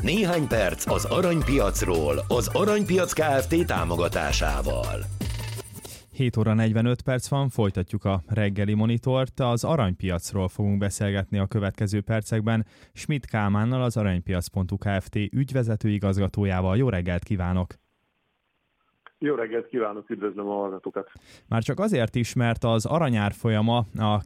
Néhány perc az aranypiacról, az Aranypiac Kft. Támogatásával. 7 óra 45 perc van, folytatjuk a reggeli monitort. Az aranypiacról fogunk beszélgetni a következő percekben Schmidt Kálmánnal, az aranypiac.hu Kft. Ügyvezető igazgatójával. Jó reggelt kívánok! Jó reggelt kívánok, üdvözlöm a hallgatókat! Már csak azért is, mert az aranyárfolyama a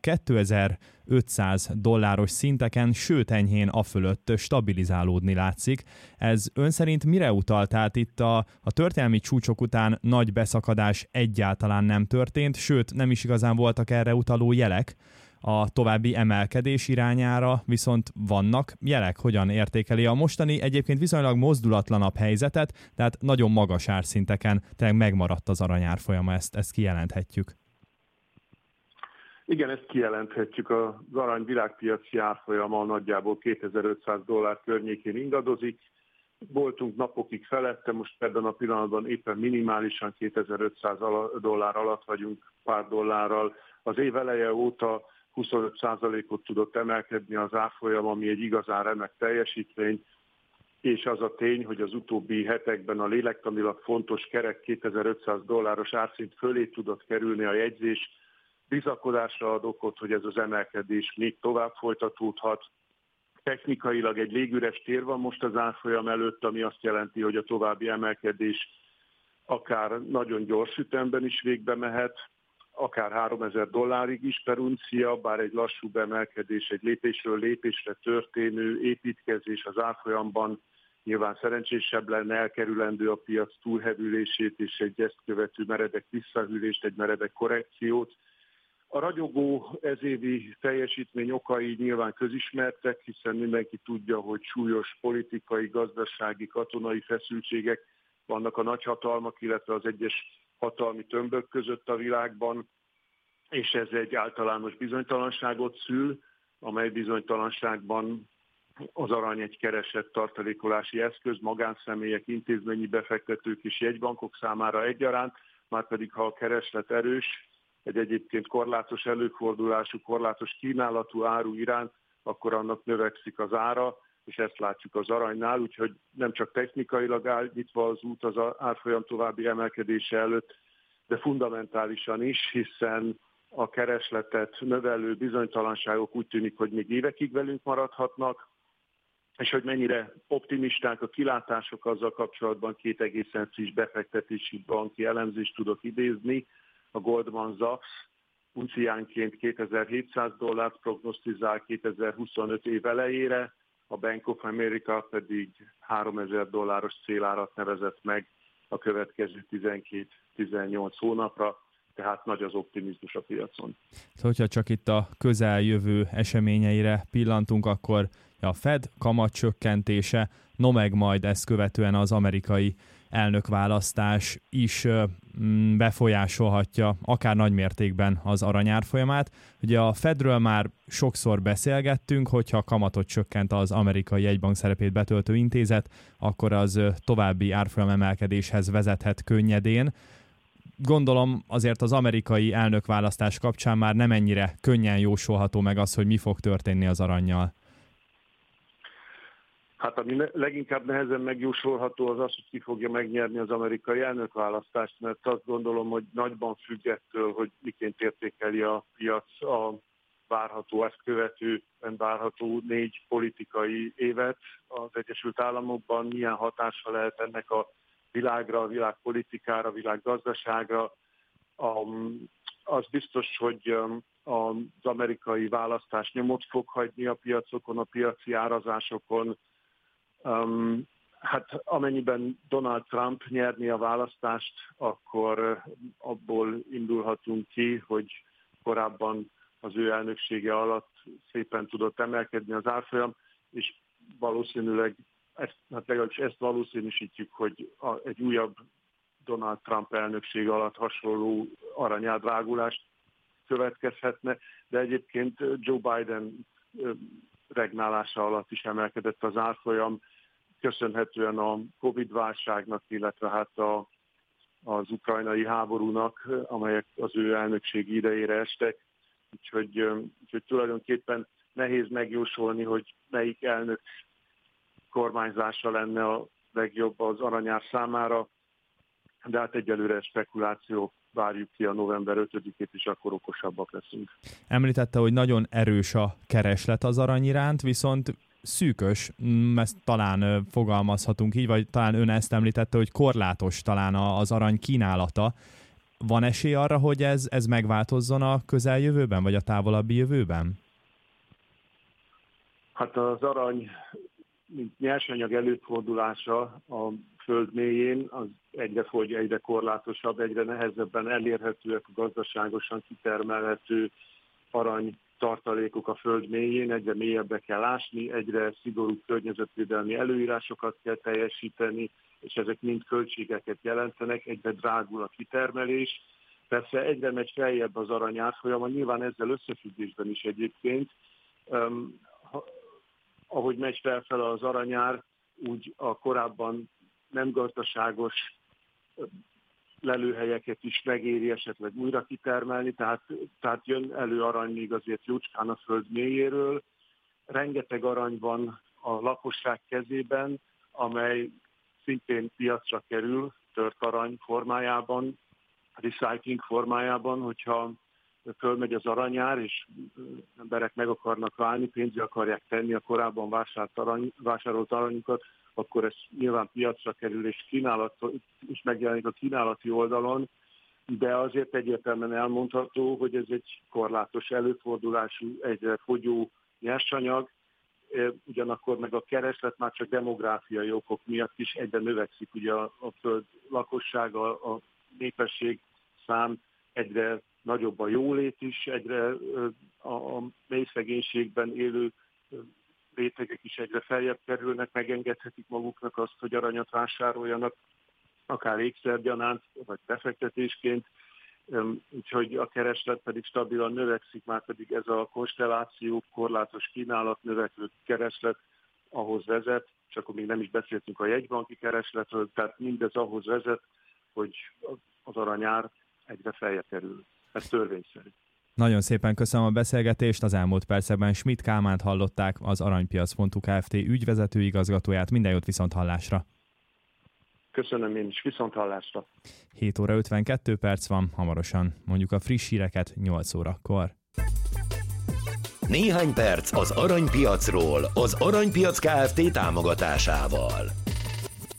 $2500 szinteken, sőt enyhén afölött stabilizálódni látszik. Ez ön szerint mire utal? Tehát itt a történelmi csúcsok után nagy beszakadás egyáltalán nem történt, sőt nem is igazán voltak erre utaló jelek. A további emelkedés irányára viszont vannak jelek. Hogyan értékeli a mostani, egyébként viszonylag mozdulatlanabb helyzetet, tehát nagyon magas árszinteken tényleg megmaradt az aranyárfolyama, ezt kijelenthetjük. Igen, ezt kijelenthetjük. Az arany világpiaci árfolyama nagyjából $2500 környékén ingadozik. Voltunk napokig felette, most ebben a pillanatban éppen minimálisan $2500 alatt vagyunk pár dollárral. Az év eleje óta 25%-ot tudott emelkedni az árfolyam, ami egy igazán remek teljesítmény, és az a tény, hogy az utóbbi hetekben a lélektanilag fontos kerek $2500 árszint fölé tudott kerülni a jegyzés, bizakodásra ad okot, hogy ez az emelkedés még tovább folytatódhat. Technikailag egy légüres tér van most az árfolyam előtt, ami azt jelenti, hogy a további emelkedés akár nagyon gyors ütemben is végbe mehet, akár $3000 is per uncia, bár egy lassú emelkedés, egy lépésről lépésre történő építkezés az árfolyamban nyilván szerencsésebb lenne, elkerülendő a piac túlhevülését és egy ezt követő meredek visszahűlést, egy meredek korrekciót. A ragyogó ezévi teljesítmény okai nyilván közismertek, hiszen mindenki tudja, hogy súlyos politikai, gazdasági, katonai feszültségek vannak a nagyhatalmak, illetve az egyes hatalmi tömbök között a világban, és ez egy általános bizonytalanságot szül, amely bizonytalanságban az arany egy keresett tartalékolási eszköz, magánszemélyek, intézményi befektetők és jegybankok számára egyaránt, márpedig ha a kereslet erős, egy egyébként korlátos előfordulású, korlátos kínálatú áru iránt, akkor annak növekszik az ára, és ezt látjuk az aranynál, úgyhogy nem csak technikailag áll nyitva az út az árfolyam további emelkedése előtt, de fundamentálisan is, hiszen a keresletet növelő bizonytalanságok úgy tűnik, hogy még évekig velünk maradhatnak, és hogy mennyire optimisták a kilátások azzal kapcsolatban, két egészen friss befektetési banki elemzést tudok idézni. A Goldman Sachs unciánként $2700 prognosztizál 2025 év elejére, a Bank of America pedig $3000 célárat nevezett meg a következő 12-18 hónapra, tehát nagy az optimizmus a piacon. Hogyha csak itt a közeljövő eseményeire pillantunk, akkor a Fed kamatcsökkentése, meg majd ezt követően az amerikai elnökválasztás is befolyásolhatja akár nagy mértékben az aranyárfolyamát. Ugye a Fedről már sokszor beszélgettünk, hogyha kamatot csökkent az amerikai jegybank szerepét betöltő intézet, akkor az további árfolyam emelkedéshez vezethet könnyedén. Gondolom azért az amerikai elnökválasztás kapcsán már nem ennyire könnyen jósolható meg az, hogy mi fog történni az arannyal. Hát ami leginkább nehezen megjósolható az az, hogy ki fogja megnyerni az amerikai elnökválasztást, mert azt gondolom, hogy nagyban függ ettől, hogy miként értékeli a piac a várható, ezt követően várható 4 politikai évet az Egyesült Államokban, milyen hatása lehet ennek a világra, a világpolitikára, a világgazdaságra. Az biztos, hogy az amerikai választás nyomot fog hagyni a piacokon, a piaci árazásokon. Hát amennyiben Donald Trump nyerni a választást, akkor abból indulhatunk ki, hogy korábban az ő elnöksége alatt szépen tudott emelkedni az árfolyam, és valószínűleg legalábbis ezt valószínűsítjük, hogy egy újabb Donald Trump elnökség alatt hasonló aranyárdrágulást következhetne, de egyébként Joe Biden regnálása alatt is emelkedett az árfolyam, köszönhetően a Covid-válságnak, illetve hát az ukrajnai háborúnak, amelyek az ő elnökségi idejére estek. Úgyhogy tulajdonképpen nehéz megjósolni, hogy melyik elnök kormányzása lenne a legjobb az aranyár számára, de hát egyelőre spekuláció, várjuk ki a november 5-ét, és akkor okosabbak leszünk. Említette, hogy nagyon erős a kereslet az arany iránt, viszont szűkös, ezt talán fogalmazhatunk így, vagy talán ön ezt említette, hogy korlátos talán az arany kínálata. Van esély arra, hogy ez megváltozzon a közeljövőben, vagy a távolabbi jövőben? Hát az arany, mint nyersanyag előfordulása a föld mélyén, az egyre fogy, egyre korlátosabb, egyre nehezebben elérhetőek a gazdaságosan kitermelhető arany tartalékok a föld mélyén, egyre mélyebbre kell ásni, egyre szigorúbb környezetvédelmi előírásokat kell teljesíteni, és ezek mind költségeket jelentenek, egyre drágul a kitermelés. Persze egyre megy feljebb az arany árfolyama, nyilván ezzel összefüggésben is egyébként. Ahogy megy felfele az aranyár, úgy a korábban nem gazdaságos lelőhelyeket is megéri esetleg újra kitermelni, tehát jön elő arany még azért jócskán a föld mélyéről. Rengeteg arany van a lakosság kezében, amely szintén piacra kerül, tört arany formájában, recycling formájában, hogyha fölmegy az aranyár, és emberek meg akarnak válni, pénzre akarják tenni a korábban vásárolt aranyukat, akkor ez nyilván piacra kerül, és megjelenik a kínálati oldalon, de azért egyértelműen elmondható, hogy ez egy korlátos előfordulású, egyre fogyó nyersanyag, ugyanakkor meg a kereslet már csak demográfiai okok miatt is egyre növekszik, ugye a föld lakossága, a népesség szám, egyre nagyobb a jólét is, egyre a mély szegénységben élő rétegek is egyre feljebb kerülnek, megengedhetik maguknak azt, hogy aranyat vásároljanak, akár ékszergyanánt, vagy befektetésként, úgyhogy a kereslet pedig stabilan növekszik, már pedig ez a konstelláció, korlátos kínálat, növekvő kereslet ahhoz vezet, és akkor még nem is beszéltünk a jegybanki keresletről, tehát mindez ahhoz vezet, hogy az aranyár egyre feljebb kerül. Ez törvényszerű. Nagyon szépen köszönöm a beszélgetést, az elmúlt percekben Schmidt Kálmánt hallották, az Aranypiac.hu Kft. Ügyvezető igazgatóját. Minden jót, viszonthallásra! Köszönöm én is, viszonthallásra! 7 óra 52 perc van, hamarosan mondjuk a friss híreket 8 órakor. Néhány perc az aranypiacról, az Aranypiac Kft. Támogatásával.